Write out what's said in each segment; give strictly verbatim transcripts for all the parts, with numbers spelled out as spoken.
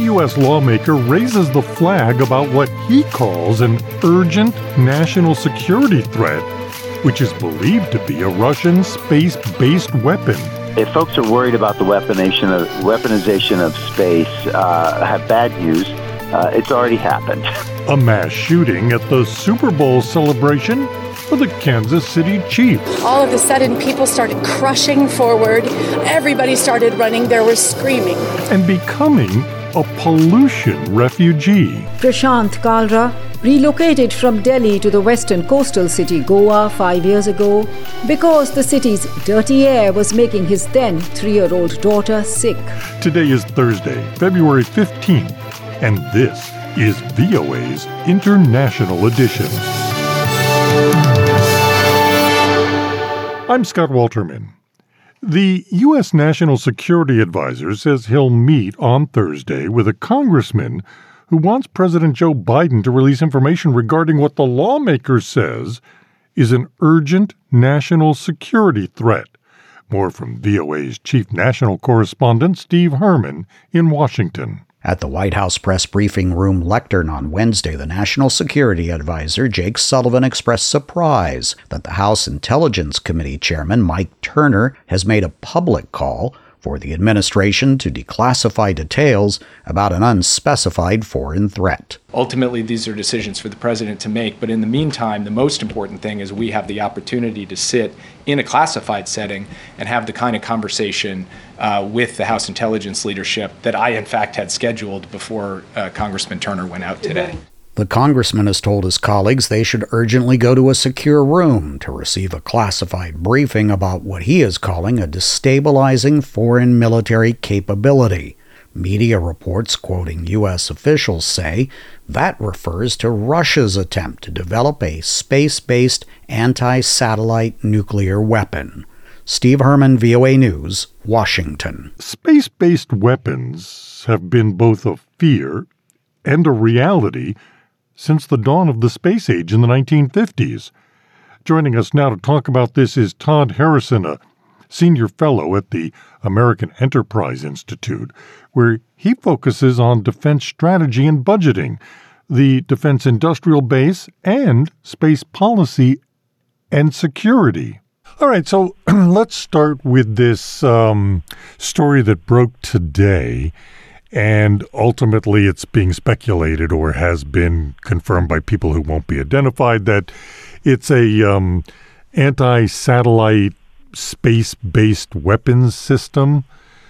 U S lawmaker raises the flag about what he calls an urgent national security threat, which is believed to be a Russian space-based weapon. If folks are worried about the weaponization of, weaponization of space, uh, have bad news. Uh, it's already happened. A mass shooting at the Super Bowl celebration for the Kansas City Chiefs. All of a sudden, people started crushing forward. Everybody started running. There was screaming. And becoming a pollution refugee. Prashant Kalra relocated from Delhi to the western coastal city Goa five years ago because the city's dirty air was making his then three-year-old daughter sick. Today is Thursday, February fifteenth, and this is V O A's International Edition. I'm Scott Walterman. The U S National Security Advisor says he'll meet on Thursday with a congressman who wants President Joe Biden to release information regarding what the lawmaker says is an urgent national security threat. More from V O A's chief national correspondent Steve Herman in Washington. At the White House press briefing room lectern on Wednesday, the National Security Advisor Jake Sullivan expressed surprise that the House Intelligence Committee Chairman Mike Turner has made a public call for the administration to declassify details about an unspecified foreign threat. Ultimately, these are decisions for the president to make, but in the meantime, the most important thing is we have the opportunity to sit in a classified setting and have the kind of conversation uh, with the House intelligence leadership that I, in fact, had scheduled before uh, Congressman Turner went out today. The congressman has told his colleagues they should urgently go to a secure room to receive a classified briefing about what he is calling a destabilizing foreign military capability. Media reports quoting U S officials say that refers to Russia's attempt to develop a space-based anti-satellite nuclear weapon. Steve Herman, V O A News, Washington. Space-based weapons have been both a fear and a reality since the dawn of the space age in the nineteen fifties. Joining us now to talk about this is Todd Harrison, a senior fellow at the American Enterprise Institute, where he focuses on defense strategy and budgeting, the defense industrial base, and space policy and security. All right, so let's start with this um, story that broke today. And ultimately, it's being speculated or has been confirmed by people who won't be identified that it's a um, anti-satellite space-based weapons system.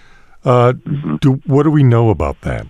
Uh, do, what do we know about that?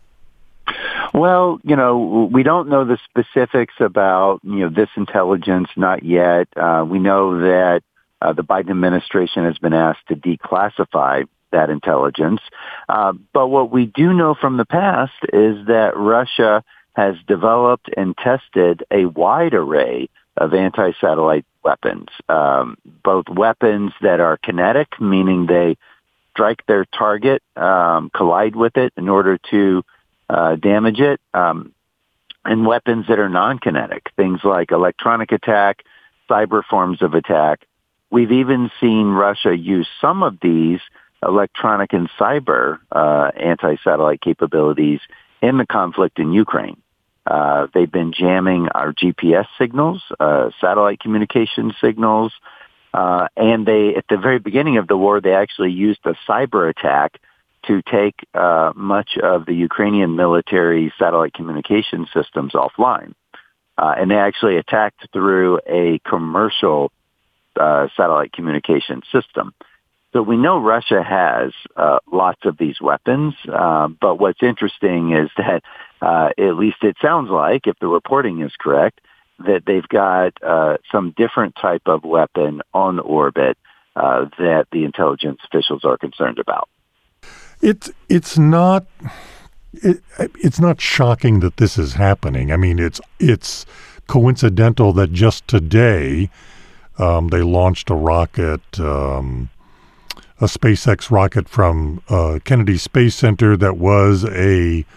Well, you know, we don't know the specifics about, you know, this intelligence, not yet. Uh, we know that uh, the Biden administration has been asked to declassify that intelligence. Uh, but what we do know from the past is that Russia has developed and tested a wide array of anti-satellite weapons, um, both weapons that are kinetic, meaning they strike their target, um, collide with it in order to uh, damage it, um, and weapons that are non-kinetic, things like electronic attack, cyber forms of attack. We've even seen Russia use some of these electronic and cyber uh, anti-satellite capabilities in the conflict in Ukraine. Uh, they've been jamming our G P S signals, uh, satellite communication signals, uh, and they, at the very beginning of the war, they actually used a cyber attack to take uh, much of the Ukrainian military satellite communication systems offline. Uh, and they actually attacked through a commercial uh, satellite communication system. So we know Russia has uh, lots of these weapons, uh, but what's interesting is that, uh, at least it sounds like, if the reporting is correct, that they've got uh, some different type of weapon on orbit uh, that the intelligence officials are concerned about. It's it's not it, it's not shocking that this is happening. I mean, it's it's coincidental that just today um, they launched a rocket. Um, a SpaceX rocket from uh, Kennedy Space Center that was a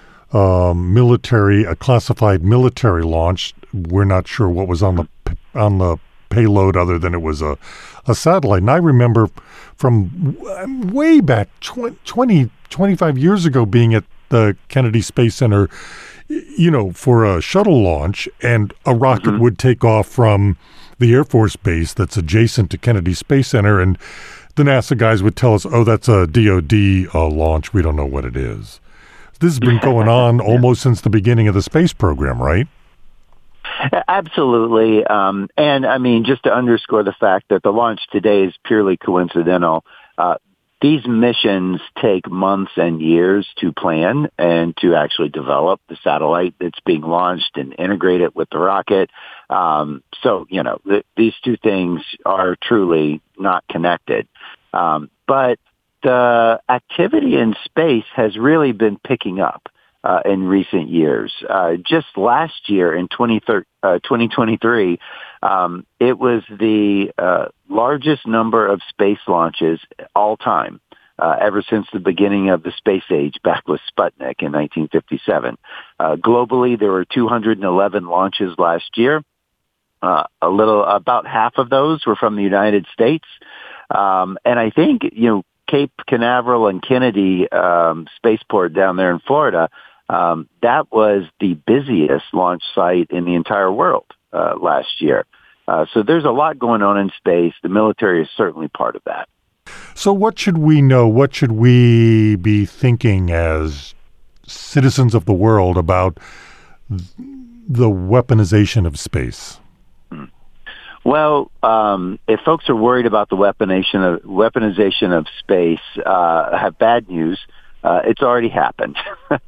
um, military, a classified military launch. We're not sure what was on the on the payload other than it was a, a satellite. And I remember from way back twenty, twenty, twenty-five years ago being at the Kennedy Space Center, you know, for a shuttle launch, and a rocket mm-hmm. would take off from the Air Force Base that's adjacent to Kennedy Space Center, and the NASA guys would tell us, oh, that's a D O D uh, launch. We don't know what it is. This has been going on almost since the beginning of the space program, right? Absolutely. Um, and, I mean, just to underscore the fact that the launch today is purely coincidental, uh, these missions take months and years to plan and to actually develop the satellite that's being launched and integrate it with the rocket. Um, so, you know, th- these two things are truly not connected. Um, but the activity in space has really been picking up uh, in recent years. Uh, just last year in twenty twenty-three, um, it was the uh, largest number of space launches all time, uh, ever since the beginning of the space age back with Sputnik in nineteen fifty-seven. Uh, globally, there were two hundred eleven launches last year. Uh, a little, about half of those were from the United States. Um, and I think, you know, Cape Canaveral and Kennedy um, spaceport down there in Florida, um, that was the busiest launch site in the entire world uh, last year. Uh, so there's a lot going on in space. The military is certainly part of that. So what should we know? What should we be thinking as citizens of the world about the weaponization of space? Well, um, if folks are worried about the weaponization of, weaponization of space, uh, have bad news. Uh, it's already happened.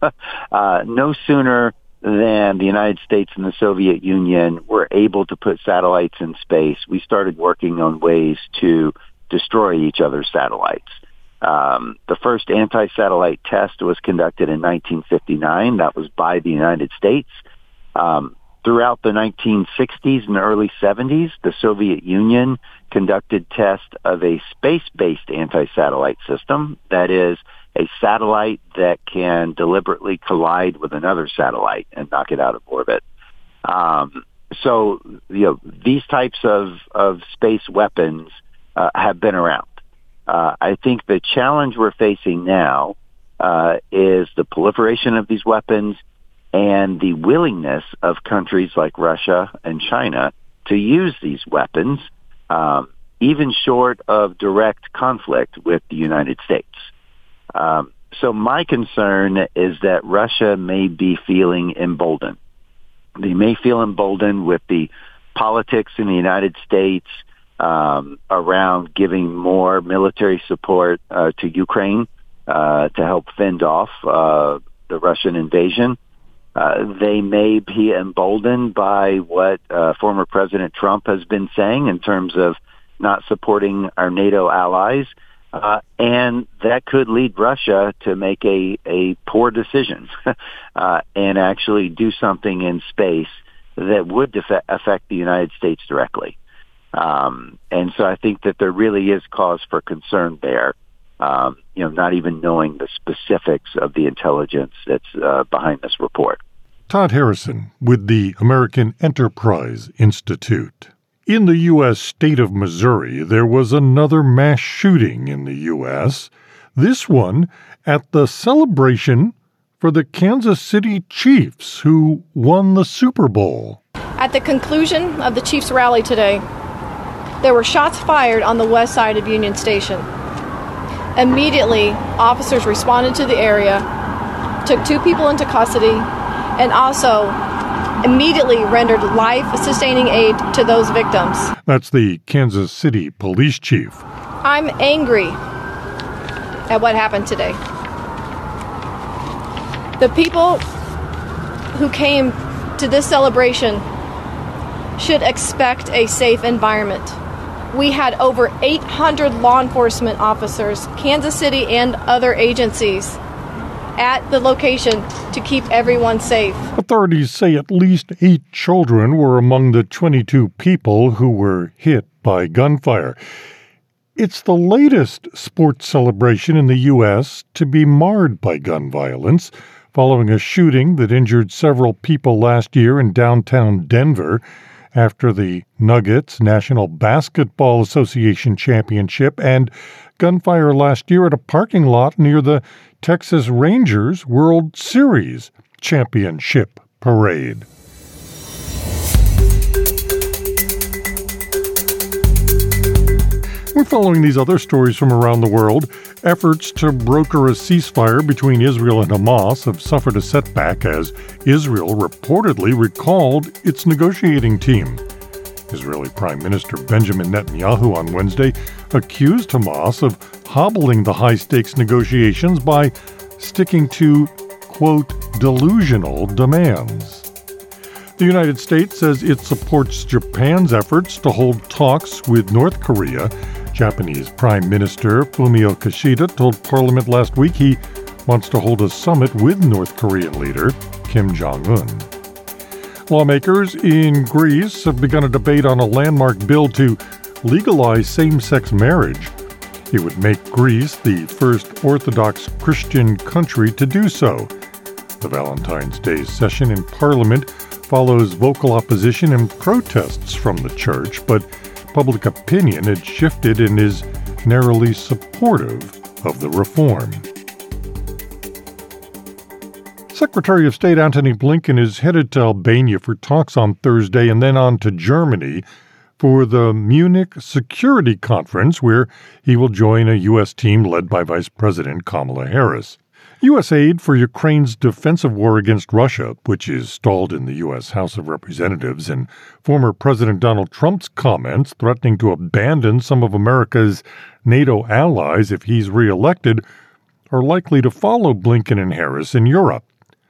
uh, no sooner than the United States and the Soviet Union were able to put satellites in space, we started working on ways to destroy each other's satellites. Um, the first anti-satellite test was conducted in nineteen fifty-nine. That was by the United States. Um, Throughout the nineteen sixties and early seventies, the Soviet Union conducted tests of a space-based anti-satellite system, that is, a satellite that can deliberately collide with another satellite and knock it out of orbit. Um, so, you know, these types of, of space weapons uh, have been around. Uh, I think the challenge we're facing now uh, is the proliferation of these weapons and the willingness of countries like Russia and China to use these weapons, um, even short of direct conflict with the United States. Um, so my concern is that Russia may be feeling emboldened. They may feel emboldened with the politics in the United States um, around giving more military support uh, to Ukraine uh, to help fend off uh, the Russian invasion. Uh, they may be emboldened by what uh, former President Trump has been saying in terms of not supporting our NATO allies, uh, and that could lead Russia to make a, a poor decision uh, and actually do something in space that would def- affect the United States directly. Um, and so I think that there really is cause for concern there. Um, you know, not even knowing the specifics of the intelligence that's uh, behind this report. Todd Harrison with the American Enterprise Institute. In the U S state of Missouri, there was another mass shooting in the U S, this one at the celebration for the Kansas City Chiefs, who won the Super Bowl. At the conclusion of the Chiefs rally today, there were shots fired on the west side of Union Station. Immediately, officers responded to the area, took two people into custody, and also immediately rendered life-sustaining aid to those victims. That's the Kansas City police chief. I'm angry at what happened today. The people who came to this celebration should expect a safe environment. We had over eight hundred law enforcement officers, Kansas City and other agencies, at the location to keep everyone safe. Authorities say at least eight children were among the twenty-two people who were hit by gunfire. It's the latest sports celebration in the U S to be marred by gun violence, following a shooting that injured several people last year in downtown Denver after the Nuggets National Basketball Association Championship and gunfire last year at a parking lot near the Texas Rangers World Series Championship Parade. We're following these other stories from around the world. Efforts to broker a ceasefire between Israel and Hamas have suffered a setback as Israel reportedly recalled its negotiating team. Israeli Prime Minister Benjamin Netanyahu on Wednesday accused Hamas of hobbling the high-stakes negotiations by sticking to, quote, delusional demands. The United States says it supports Japan's efforts to hold talks with North Korea. Japanese Prime Minister Fumio Kishida told Parliament last week he wants to hold a summit with North Korean leader Kim Jong-un. Lawmakers in Greece have begun a debate on a landmark bill to legalize same-sex marriage. It would make Greece the first Orthodox Christian country to do so. The Valentine's Day session in Parliament follows vocal opposition and protests from the church, but public opinion had shifted and is narrowly supportive of the reform. Secretary of State Antony Blinken is headed to Albania for talks on Thursday and then on to Germany for the Munich Security Conference, where he will join a U S team led by Vice President Kamala Harris. U S aid for Ukraine's defensive war against Russia, which is stalled in the U S House of Representatives, and former President Donald Trump's comments threatening to abandon some of America's NATO allies if he's reelected, are likely to follow Blinken and Harris in Europe.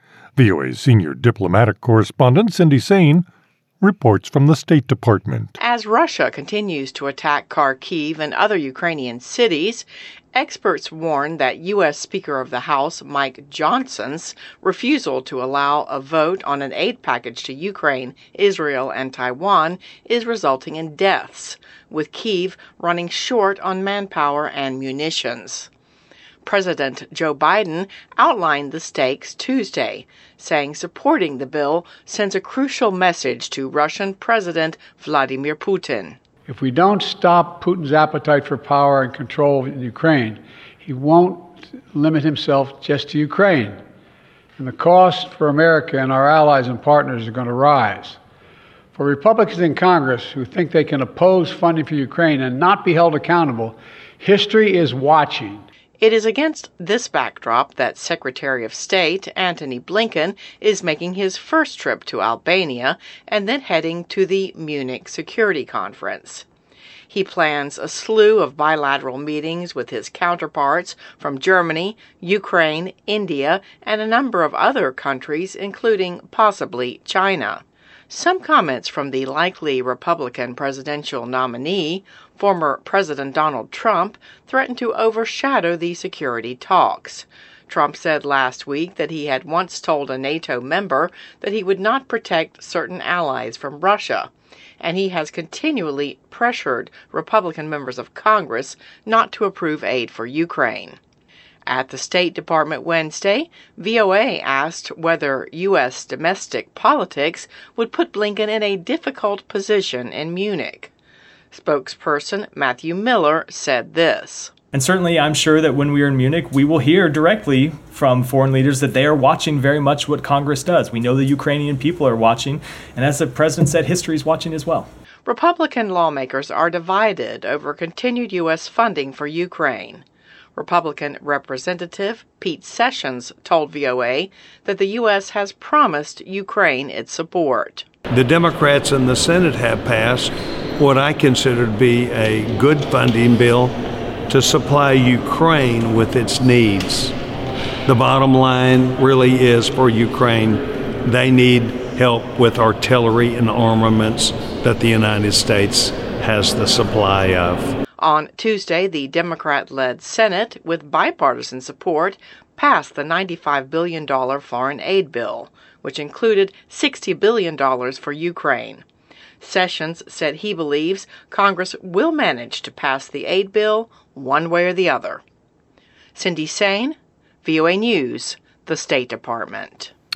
V O A's senior diplomatic correspondent Cindy Saine reports from the State Department. As Russia continues to attack Kharkiv and other Ukrainian cities, experts warn that U S Speaker of the House Mike Johnson's refusal to allow a vote on an aid package to Ukraine, Israel, and Taiwan is resulting in deaths, with Kyiv running short on manpower and munitions. President Joe Biden outlined the stakes Tuesday, saying supporting the bill sends a crucial message to Russian President Vladimir Putin. If we don't stop Putin's appetite for power and control in Ukraine, he won't limit himself just to Ukraine. And the cost for America and our allies and partners are going to rise. For Republicans in Congress who think they can oppose funding for Ukraine and not be held accountable, history is watching. It is against this backdrop that Secretary of State Antony Blinken is making his first trip to Albania and then heading to the Munich Security Conference. He plans a slew of bilateral meetings with his counterparts from Germany, Ukraine, India, and a number of other countries, including possibly China. Some comments from the likely Republican presidential nominee, former President Donald Trump, threatened to overshadow the security talks. Trump said last week that he had once told a NATO member that he would not protect certain allies from Russia, and he has continually pressured Republican members of Congress not to approve aid for Ukraine. At the State Department Wednesday, V O A asked whether U S domestic politics would put Blinken in a difficult position in Munich. Spokesperson Matthew Miller said this. And certainly I'm sure that when we are in Munich, we will hear directly from foreign leaders that they are watching very much what Congress does. We know the Ukrainian people are watching, and as the president said, history is watching as well. Republican lawmakers are divided over continued U S funding for Ukraine. Republican Representative Pete Sessions told V O A that the U S has promised Ukraine its support. The Democrats in the Senate have passed what I consider to be a good funding bill to supply Ukraine with its needs. The bottom line really is for Ukraine, they need help with artillery and armaments that the United States has the supply of. On Tuesday, the Democrat-led Senate, with bipartisan support, passed the ninety-five billion dollars foreign aid bill, which included sixty billion dollars for Ukraine. Sessions said he believes Congress will manage to pass the aid bill one way or the other. Cindy Saine, V O A News, the State Department.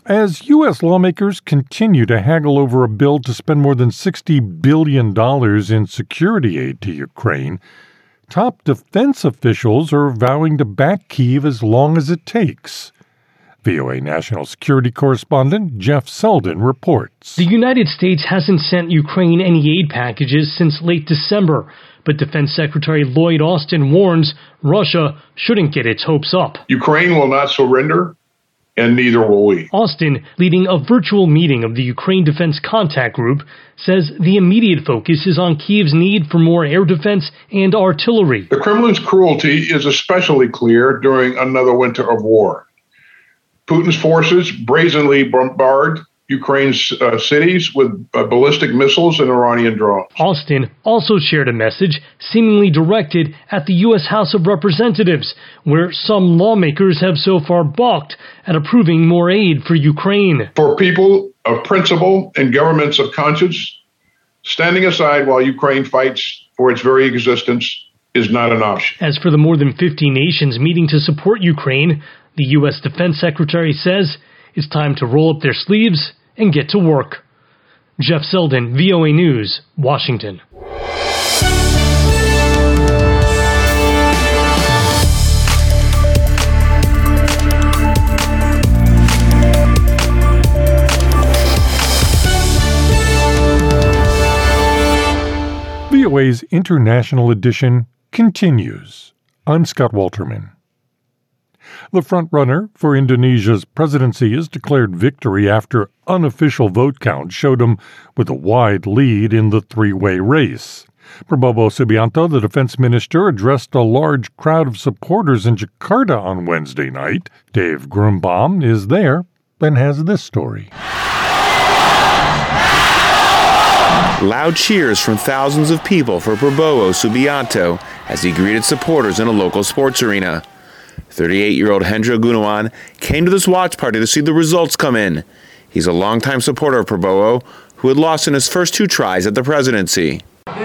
As U S lawmakers continue to haggle over a bill to spend more than sixty billion dollars in security aid to Ukraine, top defense officials are vowing to back Kyiv as long as it takes. V O A national security correspondent Jeff Selden reports. The United States hasn't sent Ukraine any aid packages since late December, but Defense Secretary Lloyd Austin warns Russia shouldn't get its hopes up. Ukraine will not surrender, and neither will we. Austin, leading a virtual meeting of the Ukraine Defense Contact Group, says the immediate focus is on Kyiv's need for more air defense and artillery. The Kremlin's cruelty is especially clear during another winter of war. Putin's forces brazenly bombard Ukraine's uh, cities with uh, ballistic missiles and Iranian drones. Austin also shared a message seemingly directed at the U S House of Representatives, where some lawmakers have so far balked at approving more aid for Ukraine. For people of principle and governments of conscience, standing aside while Ukraine fights for its very existence is not an option. As for the more than fifty nations meeting to support Ukraine, the U S Defense Secretary says it's time to roll up their sleeves and get to work. Jeff Selden, V O A News, Washington. V O A's International Edition continues. I'm Scott Walterman. The frontrunner for Indonesia's presidency has declared victory after unofficial vote count showed him with a wide lead in the three-way race. Prabowo Subianto, the defense minister, addressed a large crowd of supporters in Jakarta on Wednesday night. Dave Grumbaum is there and has this story. Loud cheers from thousands of people for Prabowo Subianto as he greeted supporters in a local sports arena. thirty-eight-year-old Hendra Gunawan came to this watch party to see the results come in. He's a longtime supporter of Prabowo, who had lost in his first two tries at the presidency.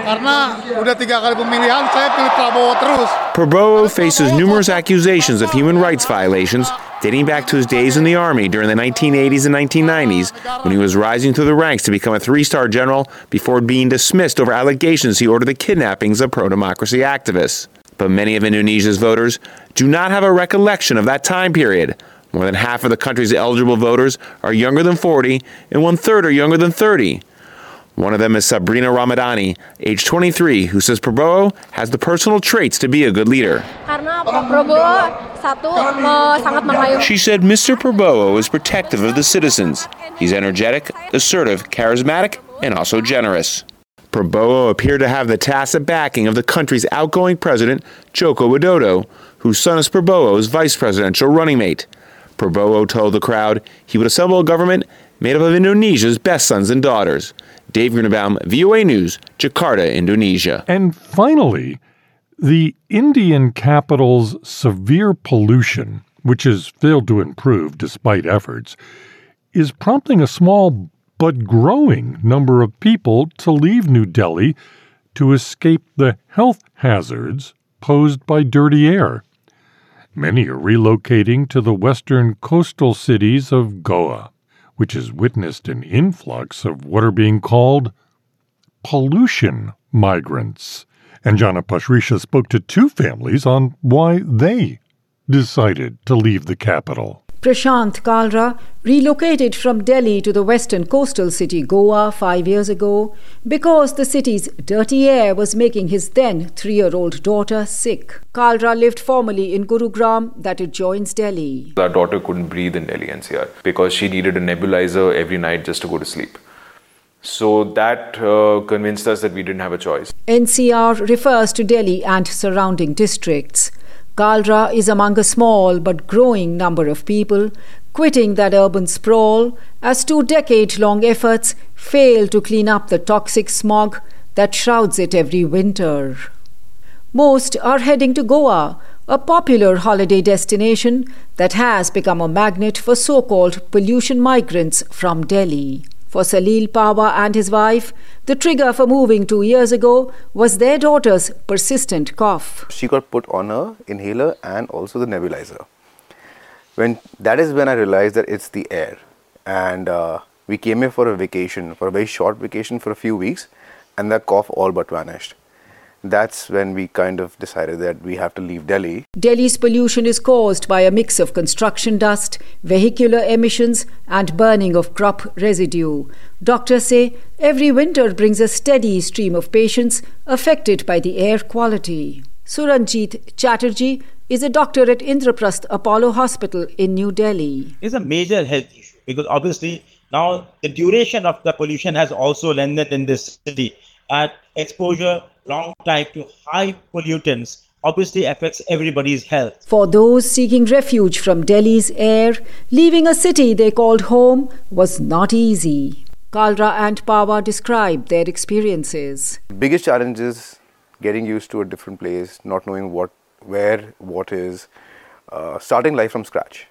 Prabowo faces numerous accusations of human rights violations dating back to his days in the army during the nineteen eighties and nineteen nineties, when he was rising through the ranks to become a three-star general before being dismissed over allegations he ordered the kidnappings of pro-democracy activists. But many of Indonesia's voters do not have a recollection of that time period. More than half of the country's eligible voters are younger than forty, and one-third are younger than thirty. One of them is Sabrina Ramadhani, age twenty-three, who says Prabowo has the personal traits to be a good leader. She said Mister Prabowo is protective of the citizens. He's energetic, assertive, charismatic, and also generous. Prabowo appeared to have the tacit backing of the country's outgoing president, Joko Widodo, whose son is Prabowo's vice presidential running mate. Prabowo told the crowd he would assemble a government made up of Indonesia's best sons and daughters. Dave Grunbaum, V O A News, Jakarta, Indonesia. And finally, the Indian capital's severe pollution, which has failed to improve despite efforts, is prompting a small but growing number of people to leave New Delhi to escape the health hazards posed by dirty air. Many are relocating to the western coastal cities of Goa, which has witnessed an influx of what are being called pollution migrants. And Jana Pashrisha spoke to two families on why they decided to leave the capital. Prashant Kalra relocated from Delhi to the western coastal city Goa five years ago because the city's dirty air was making his then three-year-old daughter sick. Kalra lived formerly in Gurugram, that adjoins Delhi. Our daughter couldn't breathe in Delhi N C R because she needed a nebulizer every night just to go to sleep. So that uh, convinced us that we didn't have a choice. N C R refers to Delhi and surrounding districts. Kalra is among a small but growing number of people quitting that urban sprawl as two decade-long efforts fail to clean up the toxic smog that shrouds it every winter. Most are heading to Goa, a popular holiday destination that has become a magnet for so-called pollution migrants from Delhi. For Salil Pawa and his wife, the trigger for moving two years ago was their daughter's persistent cough. She got put on a inhaler and also the nebulizer. When that is when I realized that it's the air. And uh, we came here for a vacation, for a very short vacation for a few weeks, and that cough all but vanished. That's when we kind of decided that we have to leave Delhi. Delhi's pollution is caused by a mix of construction dust, vehicular emissions, and burning of crop residue. Doctors say every winter brings a steady stream of patients affected by the air quality. Suranjit Chatterjee is a doctor at Indraprasth Apollo Hospital in New Delhi. It's a major health issue because obviously now the duration of the pollution has also lengthened in this city. At exposure long time to high pollutants obviously affects everybody's health. For those seeking refuge from Delhi's air, leaving a city they called home was not easy. Kalra and Pawa described their experiences. Biggest challenge is getting used to a different place, not knowing what, where, what is, uh, starting life from scratch.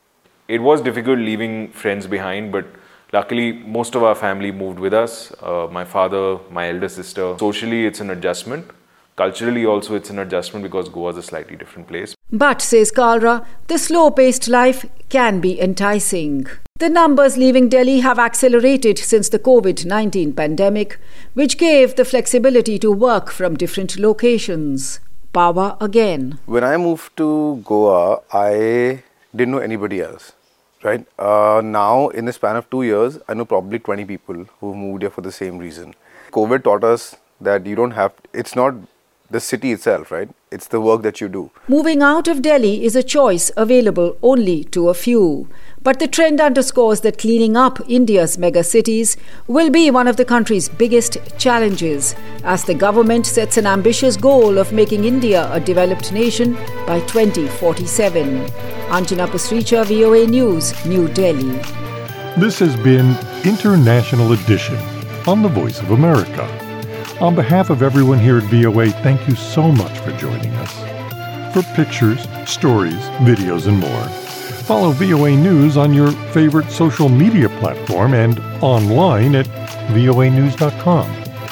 It was difficult leaving friends behind, but luckily, most of our family moved with us. Uh, my father, my elder sister. Socially, it's an adjustment. Culturally, also, it's an adjustment because Goa is a slightly different place. But, says Kalra, the slow-paced life can be enticing. The numbers leaving Delhi have accelerated since the covid nineteen pandemic, which gave the flexibility to work from different locations. Pawa again. When I moved to Goa, I didn't know anybody else. Right uh, now, in the span of two years, I know probably twenty people who moved here for the same reason. COVID taught us that you don't have, it's not the city itself, right? It's the work that you do. Moving out of Delhi is a choice available only to a few. But the trend underscores that cleaning up India's megacities will be one of the country's biggest challenges, as the government sets an ambitious goal of making India a developed nation by twenty forty-seven. Anjana Pasricha, V O A News, New Delhi. This has been International Edition on the Voice of America. On behalf of everyone here at V O A, thank you so much for joining us. For pictures, stories, videos, and more, follow V O A News on your favorite social media platform and online at V O A news dot com.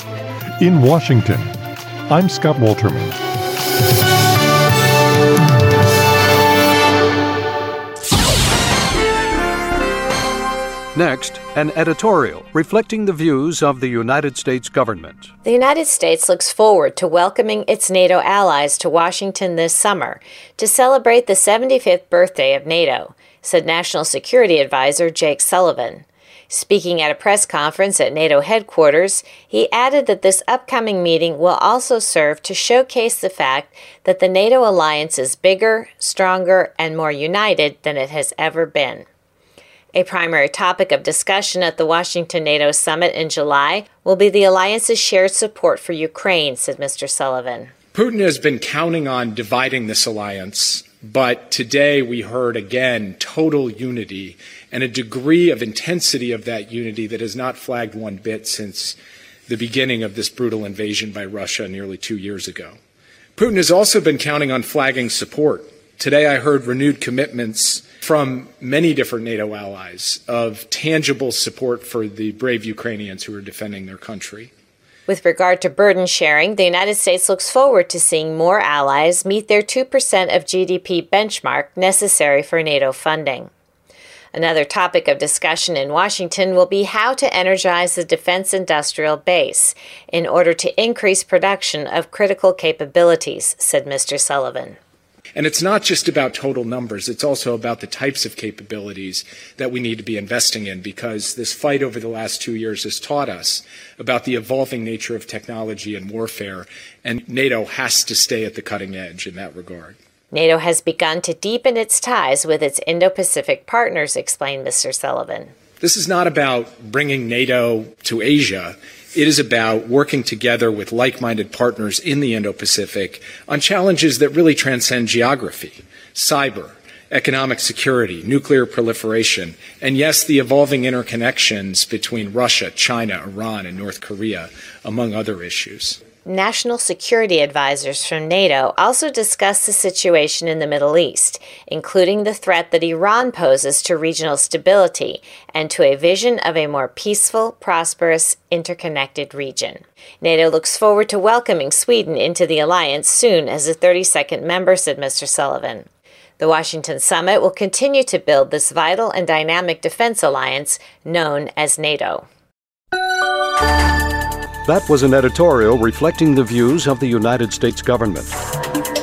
In Washington, I'm Scott Walterman. Next, an editorial reflecting the views of the United States government. The United States looks forward to welcoming its NATO allies to Washington this summer to celebrate the seventy-fifth birthday of NATO, said National Security Advisor Jake Sullivan. Speaking at a press conference at NATO headquarters, he added that this upcoming meeting will also serve to showcase the fact that the NATO alliance is bigger, stronger, and more united than it has ever been. A primary topic of discussion at the Washington NATO summit in July will be the alliance's shared support for Ukraine, said Mister Sullivan. Putin has been counting on dividing this alliance, but today we heard again total unity and a degree of intensity of that unity that has not flagged one bit since the beginning of this brutal invasion by Russia nearly two years ago. Putin has also been counting on flagging support. Today I heard renewed commitments from many different NATO allies of tangible support for the brave Ukrainians who are defending their country. With regard to burden sharing, the United States looks forward to seeing more allies meet their two percent of G D P benchmark necessary for NATO funding. Another topic of discussion in Washington will be how to energize the defense industrial base in order to increase production of critical capabilities, said Mister Sullivan. And it's not just about total numbers, it's also about the types of capabilities that we need to be investing in, because this fight over the last two years has taught us about the evolving nature of technology and warfare, and NATO has to stay at the cutting edge in that regard. NATO has begun to deepen its ties with its Indo-Pacific partners, explained Mister Sullivan. This is not about bringing NATO to Asia. It is about working together with like-minded partners in the Indo-Pacific on challenges that really transcend geography, cyber, economic security, nuclear proliferation, and yes, the evolving interconnections between Russia, China, Iran, and North Korea, among other issues. National security advisors from NATO also discussed the situation in the Middle East, including the threat that Iran poses to regional stability and to a vision of a more peaceful, prosperous, interconnected region. NATO looks forward to welcoming Sweden into the alliance soon as a thirty-second member, said Mister Sullivan. The Washington summit will continue to build this vital and dynamic defense alliance known as NATO. That was an editorial reflecting the views of the United States government.